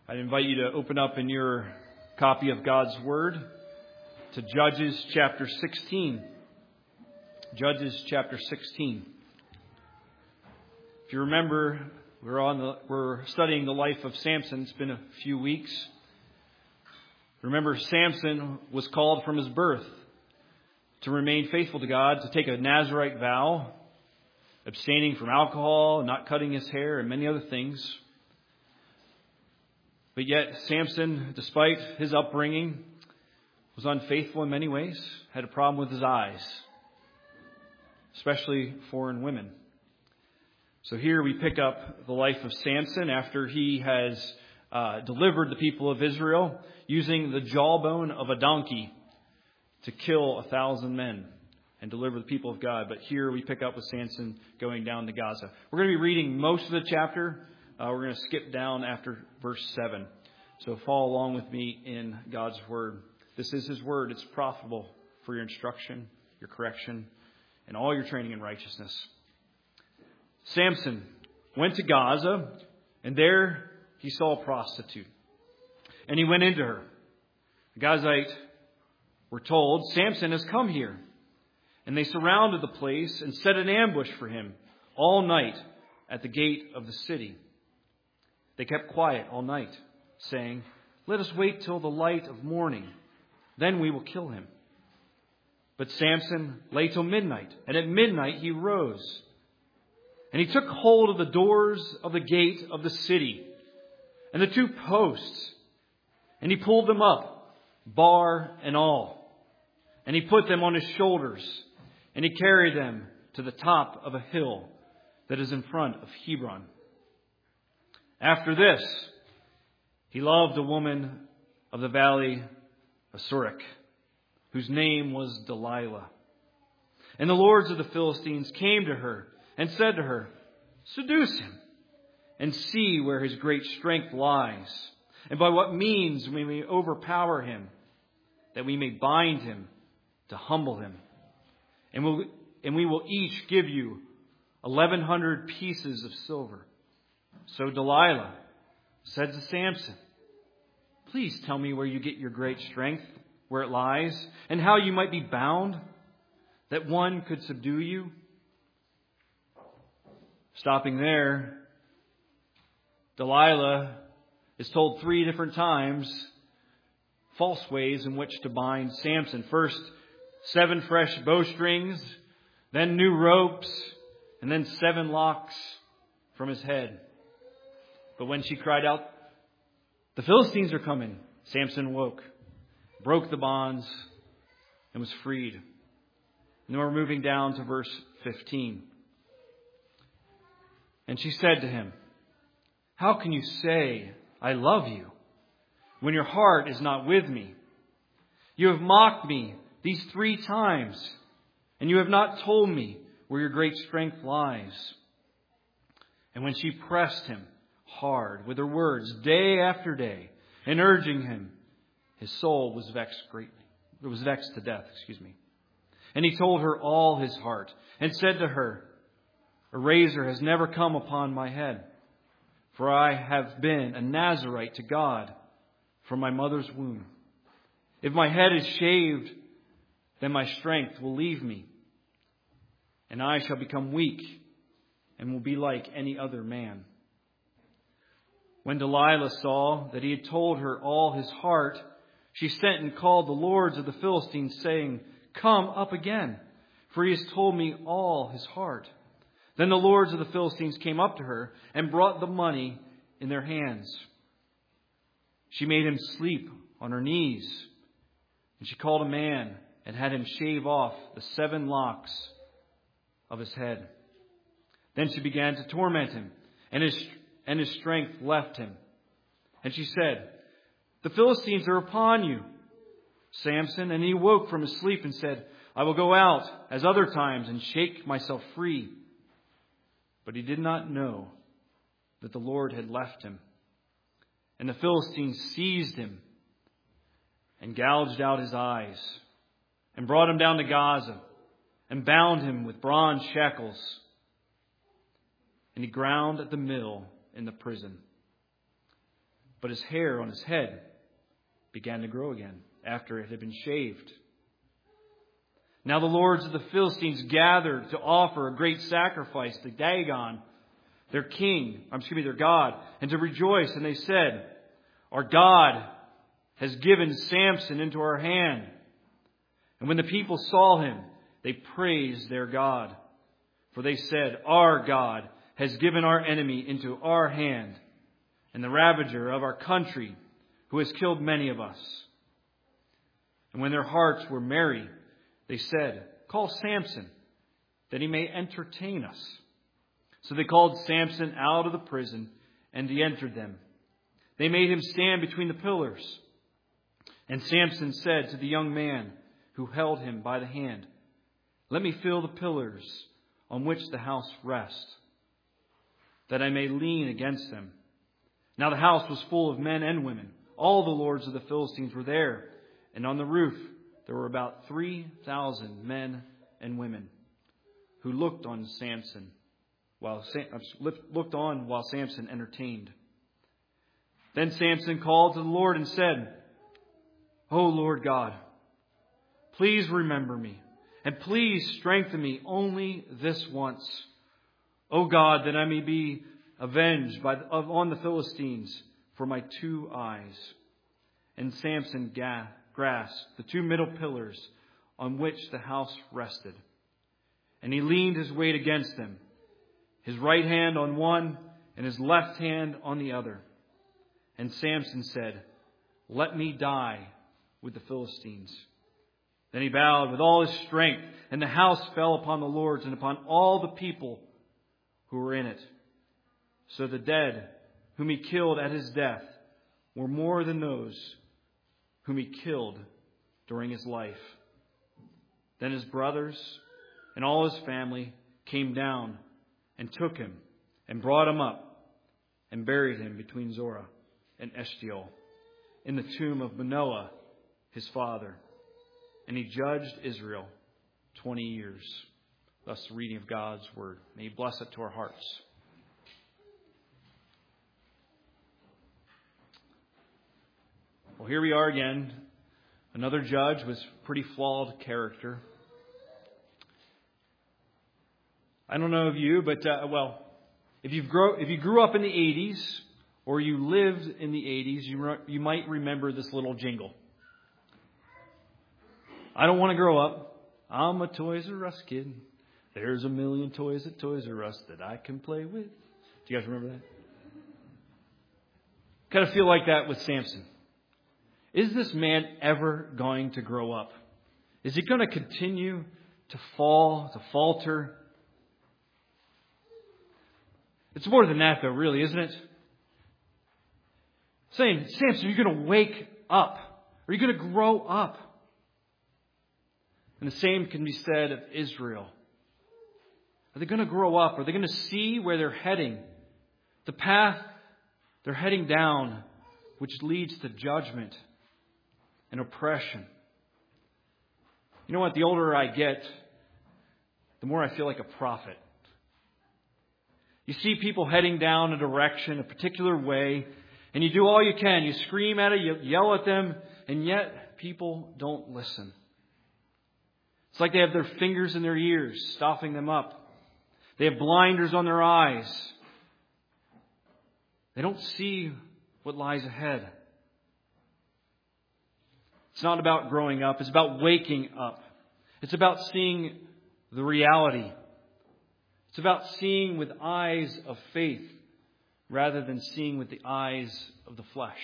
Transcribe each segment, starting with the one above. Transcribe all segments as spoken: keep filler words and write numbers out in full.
I invite you to open up in your copy of God's Word to Judges chapter sixteen. Judges chapter sixteen. If you remember, we're on the we're studying the life of Samson. It's been a few weeks. Remember, Samson was called from his birth to remain faithful to God, to take a Nazirite vow, abstaining from alcohol, not cutting his hair, and many other things. But yet, Samson, despite his upbringing, was unfaithful in many ways, had a problem with his eyes, especially foreign women. So here we pick up the life of Samson after he has uh, delivered the people of Israel using the jawbone of a donkey to kill a thousand men and deliver the people of God. But here we pick up with Samson going down to Gaza. We're going to be reading most of the chapter. Uh, we're going to skip down after verse seven. So follow along with me in God's Word. This is His Word. It's profitable for your instruction, your correction, and all your training in righteousness. Samson went to Gaza, and there he saw a prostitute. And he went into her. The Gazite were told, "Samson has come here." And they surrounded the place and set an ambush for him all night at the gate of the city. They kept quiet all night, saying, "Let us wait till the light of morning. Then we will kill him." But Samson lay till midnight, and at midnight he rose. And he took hold of the doors of the gate of the city and the two posts, and he pulled them up, bar and all. And he put them on his shoulders, and he carried them to the top of a hill that is in front of Hebron. After this, he loved a woman of the valley of Sorek, whose name was Delilah. And the lords of the Philistines came to her and said to her, "Seduce him, and see where his great strength lies, and by what means we may overpower him, that we may bind him to humble him. And, we'll, and we will each give you eleven hundred pieces of silver." So Delilah said to Samson, "Please tell me where you get your great strength, where it lies, and how you might be bound, that one could subdue you." Stopping there, Delilah is told three different times false ways in which to bind Samson. First, seven fresh bowstrings, then new ropes, and then seven locks from his head. But when she cried out, "The Philistines are coming," Samson woke, broke the bonds, and was freed. And then we're moving down to verse fifteen. And she said to him, "How can you say, 'I love you,' when your heart is not with me? You have mocked me these three times, and you have not told me where your great strength lies." And when she pressed him hard with her words day after day, and urging him, his soul was vexed greatly. It was vexed to death, excuse me. And he told her all his heart, and said to her, "A razor has never come upon my head, for I have been a Nazirite to God from my mother's womb. If my head is shaved, then my strength will leave me, and I shall become weak and will be like any other man." When Delilah saw that he had told her all his heart, she sent and called the lords of the Philistines, saying, "Come up again, for he has told me all his heart." Then the lords of the Philistines came up to her and brought the money in their hands. She made him sleep on her knees, and she called a man and had him shave off the seven locks of his head. Then she began to torment him, and his and his strength left him. And she said, "The Philistines are upon you, Samson." And he woke from his sleep and said, "I will go out as other times and shake myself free." But he did not know that the Lord had left him. And the Philistines seized him and gouged out his eyes, and brought him down to Gaza, and bound him with bronze shackles. And he ground at the mill in the prison. but his hair on his head began to grow again after it had been shaved. Now the lords of the Philistines gathered to offer a great sacrifice to Dagon, their king, excuse me, their God, and to rejoice. And they said, "Our God has given Samson into our hand." And when the people saw him, they praised their God. For they said, "Our God has given our enemy into our hand, and the ravager of our country, who has killed many of us." And when their hearts were merry, they said, "Call Samson, that he may entertain us." So they called Samson out of the prison, and he entered them. They made him stand between the pillars. And Samson said to the young man who held him by the hand, "Let me feel the pillars on which the house rests, that I may lean against them." Now the house was full of men and women. All the lords of the Philistines were there, and on the roof there were about three thousand men and women who looked on Samson while looked on while Samson entertained. Then Samson called to the Lord and said, "O Lord God, please remember me, and please strengthen me only this once, O God, that I may be avenged by the, on the Philistines for my two eyes." And Samson ga- grasped the two middle pillars on which the house rested, and he leaned his weight against them, his right hand on one and his left hand on the other. And Samson said, "Let me die with the Philistines." Then he bowed with all his strength, and the house fell upon the lords and upon all the people who were in it. So the dead whom he killed at his death were more than those whom he killed during his life. Then his brothers and all his family came down and took him and brought him up and buried him between Zorah and Eshtaol in the tomb of Manoah, his father. And he judged Israel twenty years. Thus the reading of God's word. May He bless it to our hearts. Well, here we are again. Another judge with pretty flawed character. I don't know of you, but, uh, well, if, you've grow, if you grew up in the eighties or you lived in the eighties, you, re- you might remember this little jingle. I don't want to grow up. I'm a Toys R Us kid. There's a million toys at Toys R Us that I can play with. Do you guys remember that? Kind of feel like that with Samson. Is this man ever going to grow up? Is he going to continue to fall, to falter? It's more than that, though, really, isn't it? Saying, Samson, are you going to wake up? Are you going to grow up? And the same can be said of Israel. Are they going to grow up? Are they going to see where they're heading? The path they're heading down, which leads to judgment and oppression. You know what? The older I get, the more I feel like a prophet. You see people heading down a direction, a particular way, and you do all you can. You scream at it, you yell at them, and yet people don't listen. It's like they have their fingers in their ears, stopping them up. They have blinders on their eyes. They don't see what lies ahead. It's not about growing up. It's about waking up. It's about seeing the reality. It's about seeing with eyes of faith rather than seeing with the eyes of the flesh.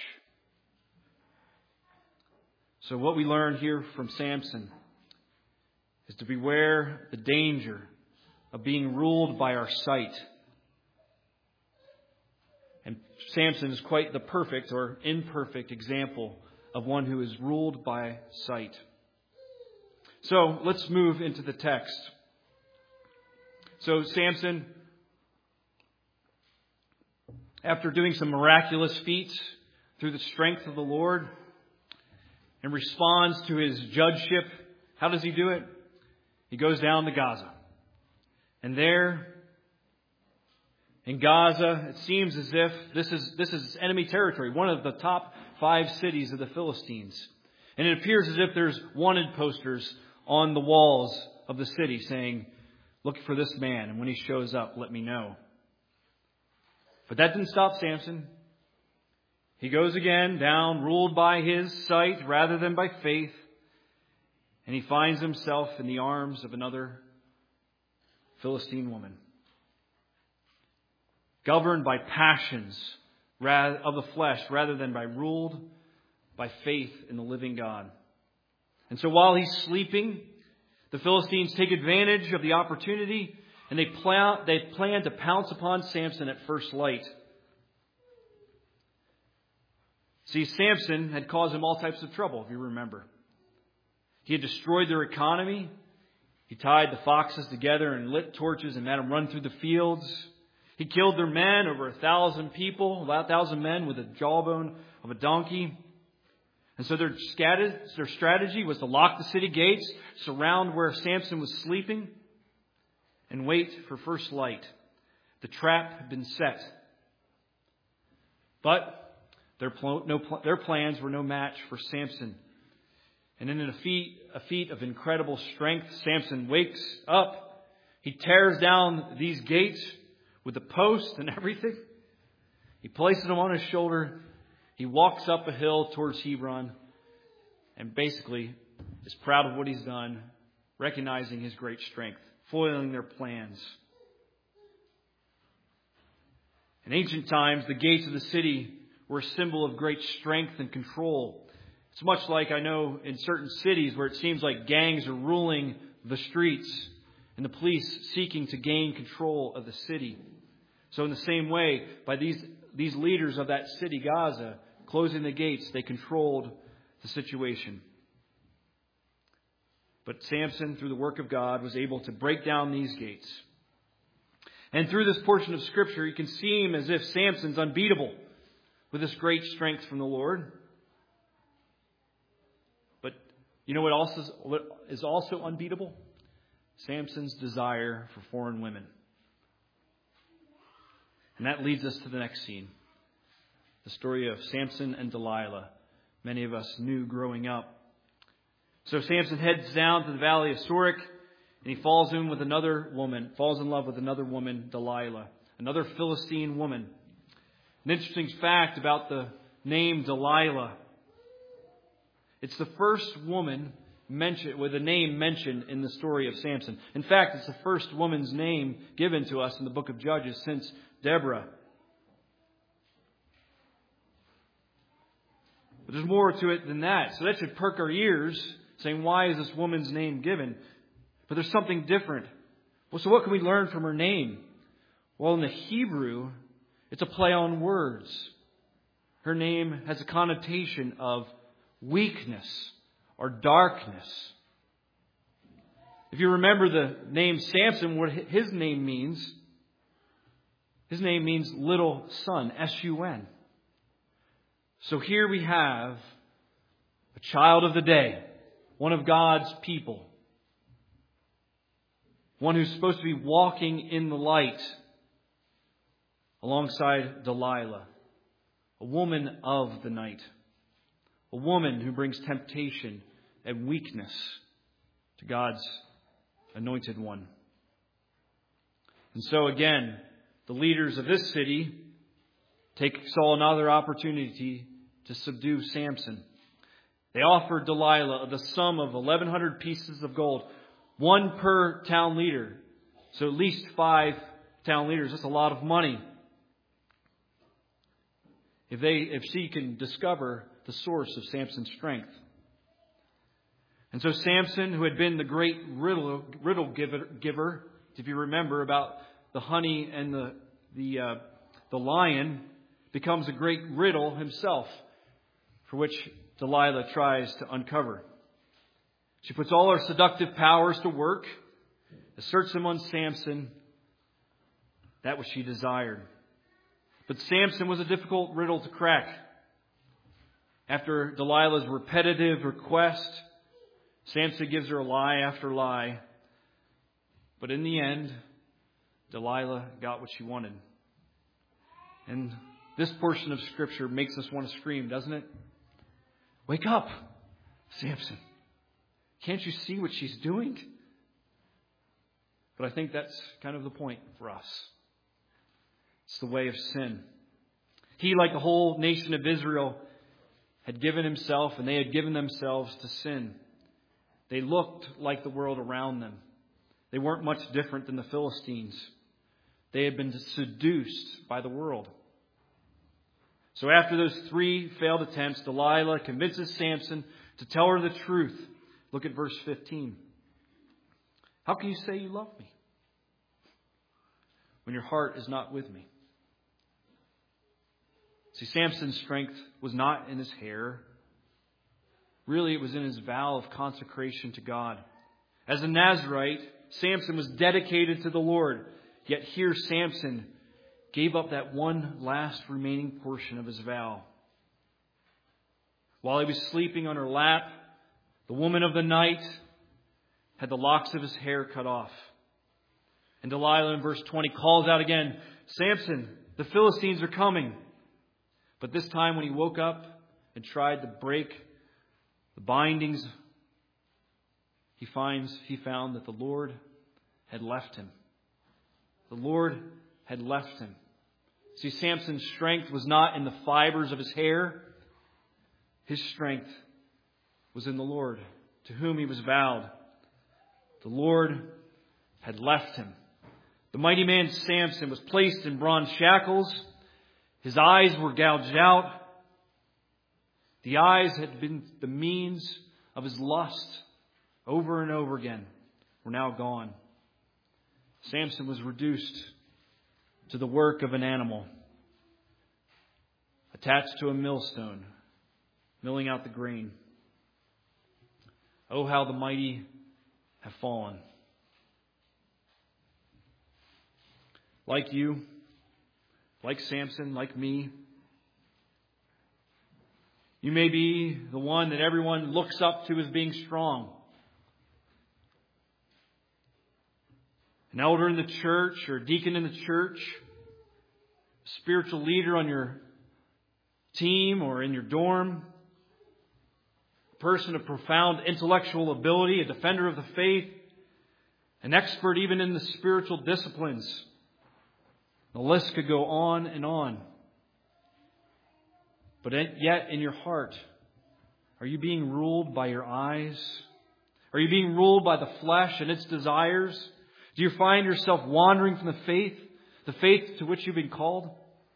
So what we learn here from Samson is to beware the danger of being ruled by our sight. And Samson is quite the perfect or imperfect example of one who is ruled by sight. So let's move into the text. So Samson, after doing some miraculous feats through the strength of the Lord, and responds to his judgeship, how does he do it? He goes down to Gaza. And there In Gaza, it seems as if this is, this is enemy territory, one of the top five cities of the Philistines. And it appears as if there's wanted posters on the walls of the city saying, "Look for this man, and when he shows up, let me know." But that didn't stop Samson. He goes again down, ruled by his sight rather than by faith. And he finds himself in the arms of another Philistine woman, governed by passions of the flesh rather than by ruled by faith in the living God. And so while he's sleeping, the Philistines take advantage of the opportunity, and they plan, they plan to pounce upon Samson at first light. See, Samson had caused them all types of trouble, if you remember. He had destroyed their economy. He tied the foxes together and lit torches and made them run through the fields. He killed their men, over a thousand people, about a thousand men with a jawbone of a donkey. And so their strategy was to lock the city gates, surround where Samson was sleeping, and wait for first light. The trap had been set. But their, pl- no pl- their plans were no match for Samson. And in a feat, a feat of incredible strength, Samson wakes up. He tears down these gates with the post and everything. He places them on his shoulder. He walks up a hill towards Hebron and basically is proud of what he's done, recognizing his great strength, foiling their plans. In ancient times, the gates of the city were a symbol of great strength and control. It's much like, I know, in certain cities where it seems like gangs are ruling the streets and the police seeking to gain control of the city. So in the same way, by these, these leaders of that city, Gaza, closing the gates, they controlled the situation. But Samson, through the work of God, was able to break down these gates. And through this portion of Scripture, you can see him as if Samson's unbeatable with this great strength from the Lord. But you know what also is, what is also unbeatable? Samson's desire for foreign women. And that leads us to the next scene. The story of Samson and Delilah. Many of us knew growing up. So Samson heads down to the valley of Sorek, and he falls in with another woman, falls in love with another woman, Delilah, another Philistine woman. An interesting fact about the name Delilah. It's the first woman mentioned, with a name mentioned in the story of Samson. In fact, it's the first woman's name given to us in the book of Judges since Deborah. But there's more to it than that. So that should perk our ears, saying, why is this woman's name given? But there's something different. Well, so what can we learn from her name? Well, in the Hebrew, it's a play on words. Her name has a connotation of weakness or darkness. If you remember the name Samson, what his name means, his name means little son, S U N. So here we have a child of the day, one of God's people, one who's supposed to be walking in the light alongside Delilah, a woman of the night, a woman who brings temptation and weakness to God's anointed one. And so again, the leaders of this city take saw another opportunity to subdue Samson. They offered Delilah the sum of eleven hundred pieces of gold, one per town leader. So at least five town leaders. That's a lot of money. If they, if she can discover the source of Samson's strength. And so Samson, who had been the great riddle, riddle giver, giver, if you remember about the honey and the the uh, the lion, becomes a great riddle himself, for which Delilah tries to uncover. She puts all her seductive powers to work, asserts them on Samson, that which she desired. But Samson was a difficult riddle to crack. After Delilah's repetitive request, Samson gives her lie after lie. But in the end, Delilah got what she wanted. And this portion of Scripture makes us want to scream, doesn't it? Wake up, Samson. Can't you see what she's doing? But I think that's kind of the point for us. It's the way of sin. He, like the whole nation of Israel, had given himself and they had given themselves to sin. They looked like the world around them. They weren't much different than the Philistines. They had been seduced by the world. So after those three failed attempts, Delilah convinces Samson to tell her the truth. Look at verse fifteen. How can you say you love me when your heart is not with me? See, Samson's strength was not in his hair. Really, it was in his vow of consecration to God. As a Nazirite, Samson was dedicated to the Lord. Yet here Samson gave up that one last remaining portion of his vow. While he was sleeping on her lap, the woman of the night had the locks of his hair cut off. And Delilah in verse twenty calls out again, Samson, the Philistines are coming. But this time when he woke up and tried to break the bindings, he finds he found that the Lord had left him. The Lord had left him. See, Samson's strength was not in the fibers of his hair. His strength was in the Lord, to whom he was vowed. The Lord had left him. The mighty man Samson was placed in bronze shackles. His eyes were gouged out. The eyes had been the means of his lust over and over again, were now gone. Samson was reduced to the work of an animal, attached to a millstone, milling out the grain. Oh, how the mighty have fallen. Like you, like Samson, like me, you may be the one that everyone looks up to as being strong. An elder in the church or a deacon in the church, a spiritual leader on your team or in your dorm, a person of profound intellectual ability, a defender of the faith, an expert even in the spiritual disciplines. The list could go on and on. But yet in your heart, are you being ruled by your eyes? Are you being ruled by the flesh and its desires? Do you find yourself wandering from the faith, the faith to which you've been called?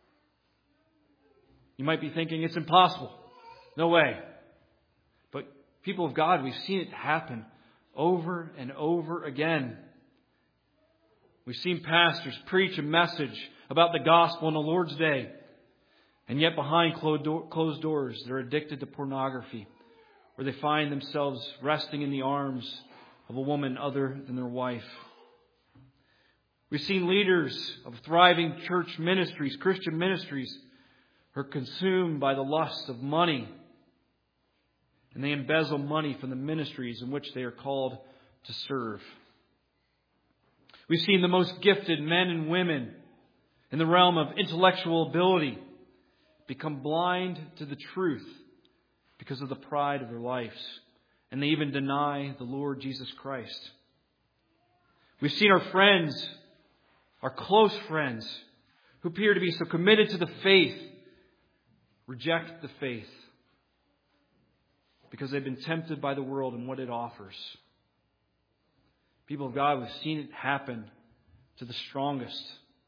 You might be thinking, it's impossible. No way. But people of God, we've seen it happen over and over again. We've seen pastors preach a message about the gospel on the Lord's Day. And yet behind closed doors, they're addicted to pornography. Or they find themselves resting in the arms of a woman other than their wife. We've seen leaders of thriving church ministries, Christian ministries, who are consumed by the lust of money. And they embezzle money from the ministries in which they are called to serve. We've seen the most gifted men and women in the realm of intellectual ability become blind to the truth because of the pride of their lives. And they even deny the Lord Jesus Christ. We've seen our friends, our close friends, who appear to be so committed to the faith, reject the faith because they've been tempted by the world and what it offers. People of God, we've seen it happen to the strongest.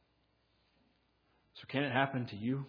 So can it happen to you?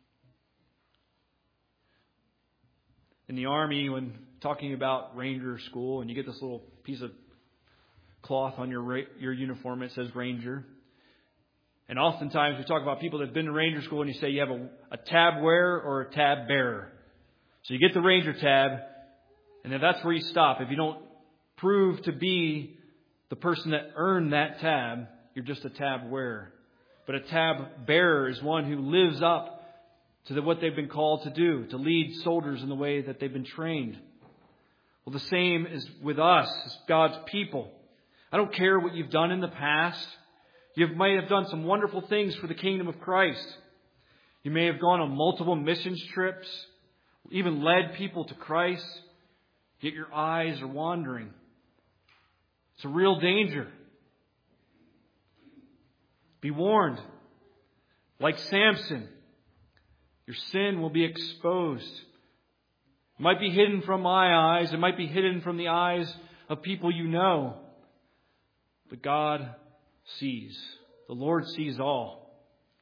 In the Army, when talking about Ranger School, and you get this little piece of cloth on your your uniform, it says Ranger. And oftentimes we talk about people that have been to Ranger School, and you say you have a, a tab wearer or a tab bearer. So you get the Ranger tab, and then that's where you stop. If you don't prove to be the person that earned that tab, you're just a tab wearer. But a tab bearer is one who lives up to the, what they've been called to do, to lead soldiers in the way that they've been trained. Well, the same is with us as God's people. I don't care what you've ddone in the past. You might have done some wonderful things for the kingdom of Christ. You may have gone on multiple missions trips, even led people to Christ, yet your eyes are wandering. It's a real danger. Be warned. Like Samson, your sin will be exposed. It might be hidden from my eyes. It might be hidden from the eyes of people you know. But God sees. The Lord sees all.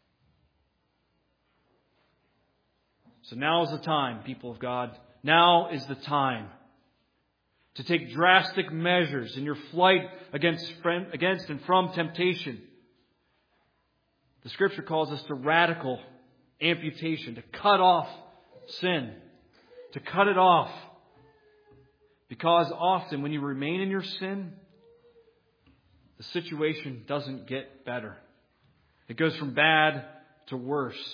So now is the time, people of God. Now is the time to take drastic measures in your flight against, against and from temptation. The Scripture calls us to radical amputation, to cut off sin, to cut it off. Because often when you remain in your sin, the situation doesn't get better. It goes from bad to worse.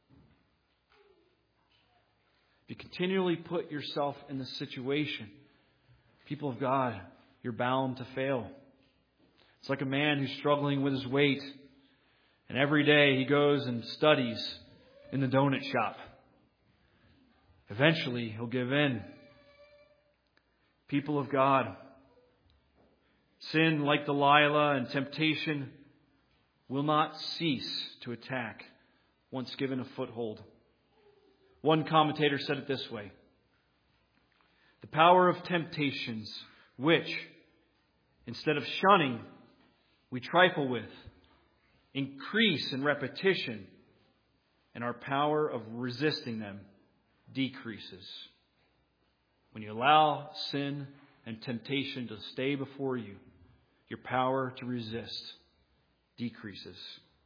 If you continually put yourself in the situation, people of God, you're bound to fail. It's like a man who's struggling with his weight, and every day he goes and studies in the donut shop. Eventually, he'll give in. People of God, sin like Delilah and temptation will not cease to attack once given a foothold. One commentator said it this way: the power of temptations, which, instead of shunning, we trifle with, increase in repetition, and our power of resisting them decreases. When you allow sin and temptation to stay before you, your power to resist decreases.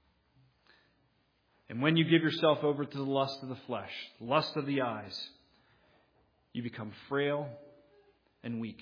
And when you give yourself over to the lust of the flesh, the lust of the eyes, you become frail and weak.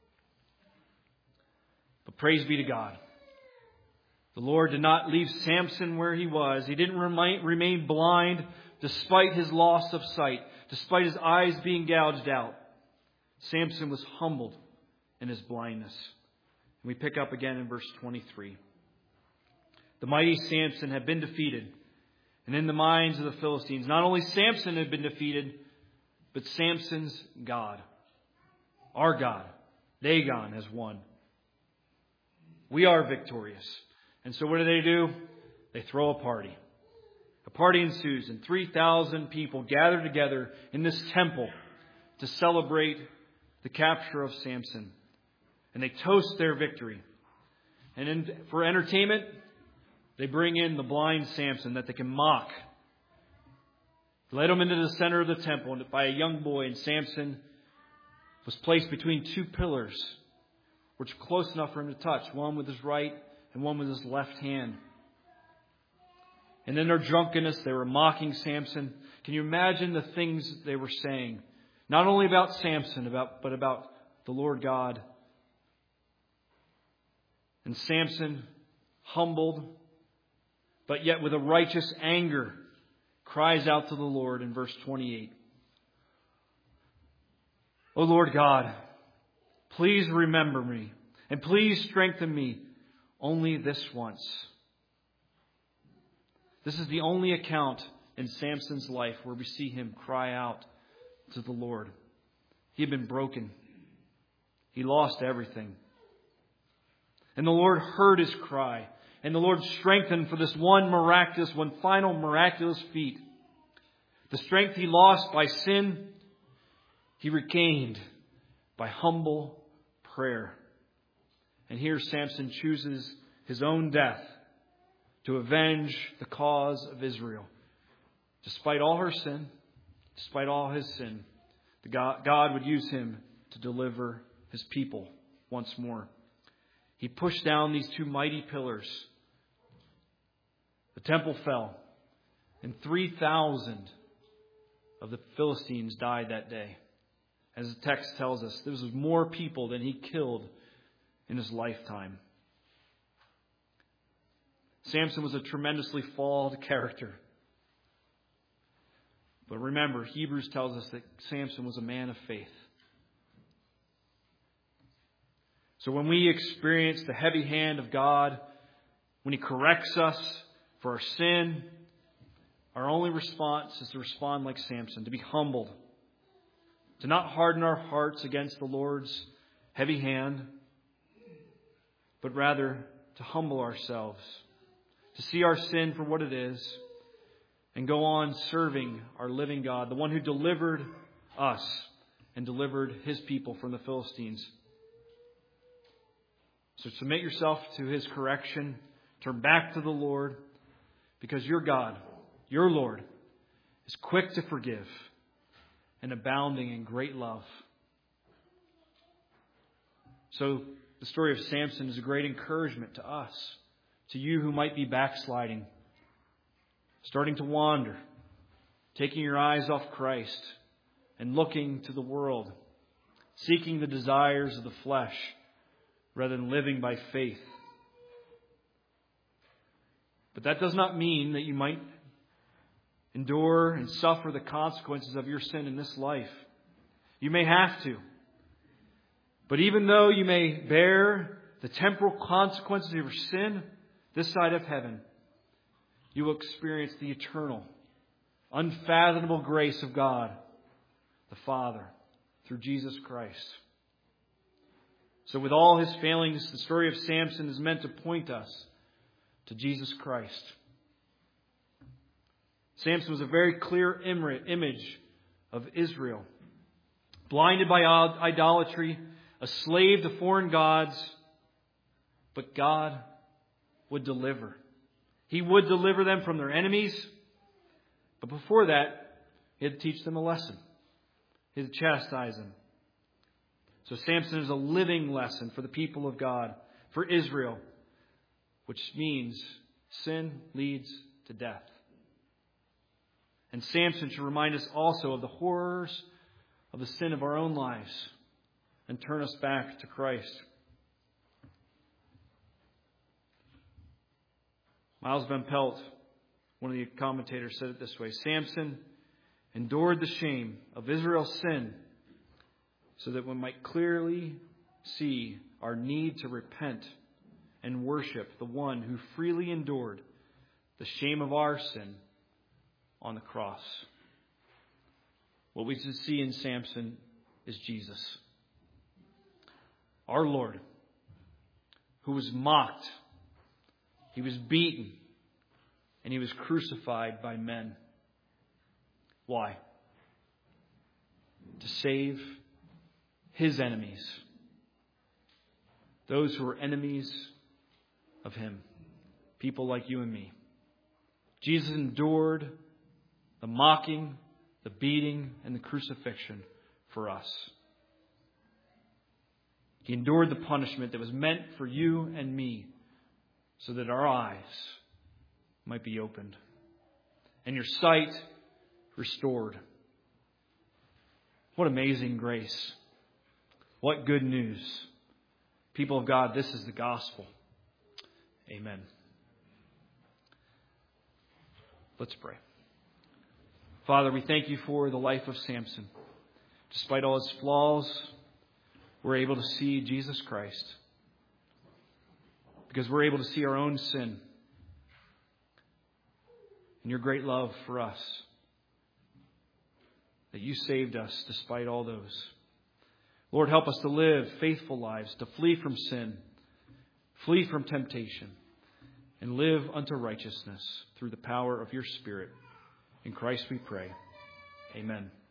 But praise be to God. The Lord did not leave Samson where he was. He didn't remain blind despite his loss of sight, despite his eyes being gouged out. Samson was humbled in his blindness. And we pick up again in verse twenty-three. The mighty Samson had been defeated. And in the minds of the Philistines, not only Samson had been defeated, but Samson's God, our God, Dagon, has won. We are victorious. And so what do they do? They throw a party. A party ensues, and three thousand people gather together in this temple to celebrate the capture of Samson. And they toast their victory. And in, for entertainment, they bring in the blind Samson that they can mock. They led him into the center of the temple by a young boy, and Samson was placed between two pillars, which were close enough for him to touch, one with his right and one with his left hand. And in their drunkenness, they were mocking Samson. Can you imagine the things they were saying? Not only about Samson, about but about the Lord God. And Samson, humbled, but yet with a righteous anger, cries out to the Lord in verse twenty-eight. O Lord God, please remember me, and please strengthen me only this once. This is the only account in Samson's life where we see him cry out to the Lord. He had been broken. He lost everything. And the Lord heard his cry. And the Lord strengthened for this one miraculous, one final miraculous feat. The strength he lost by sin, he regained by humble prayer. And here Samson chooses his own death to avenge the cause of Israel. Despite all her sin, despite all his sin, the God, God would use him to deliver his people once more. He pushed down these two mighty pillars. The temple fell, and three thousand of the Philistines died that day. As the text tells us, there was more people than he killed in his lifetime. Samson was a tremendously flawed character. But remember, Hebrews tells us that Samson was a man of faith. So when we experience the heavy hand of God, when He corrects us for our sin, Our only response is to respond like Samson, to be humbled, to not harden our hearts against the Lord's heavy hand, but rather to humble ourselves, to see our sin for what it is, and go on serving our living God, the one who delivered us and delivered His people from the Philistines. So submit yourself to His correction, turn back to the Lord, because your God, your Lord, is quick to forgive and abounding in great love. So the story of Samson is a great encouragement to us, to you who might be backsliding, starting to wander, taking your eyes off Christ and looking to the world, seeking the desires of the flesh rather than living by faith. But that does not mean that you might endure and suffer the consequences of your sin in this life. You may have to. But even though you may bear the temporal consequences of your sin this side of heaven, you will experience the eternal, unfathomable grace of God, the Father, through Jesus Christ. So with all his failings, the story of Samson is meant to point us to Jesus Christ. Samson was a very clear image of Israel. Blinded by idolatry, a slave to foreign gods, but God would deliver. He would deliver them from their enemies, but before that, He had to teach them a lesson. He had to chastise them. So Samson is a living lesson for the people of God, for Israel, which means sin leads to death. And Samson should remind us also of the horrors of the sin of our own lives and turn us back to Christ. Miles Van Pelt, one of the commentators, said it this way: Samson endured the shame of Israel's sin so that we might clearly see our need to repent and worship the one who freely endured the shame of our sin on the cross. What we should see in Samson is Jesus, our Lord, who was mocked, He was beaten, and He was crucified by men. Why? To save His enemies, those who were enemies of Him, people like you and me. Jesus endured the mocking, the beating, and the crucifixion for us. He endured the punishment that was meant for you and me so that our eyes might be opened and your sight restored. What amazing grace. What good news. People of God, this is the gospel. Amen. Let's pray. Father, we thank You for the life of Samson. Despite all his flaws, we're able to see Jesus Christ because we're able to see our own sin and Your great love for us, that You saved us despite all those. Lord, help us to live faithful lives, to flee from sin, flee from temptation, and live unto righteousness through the power of Your Spirit. In Christ we pray. Amen.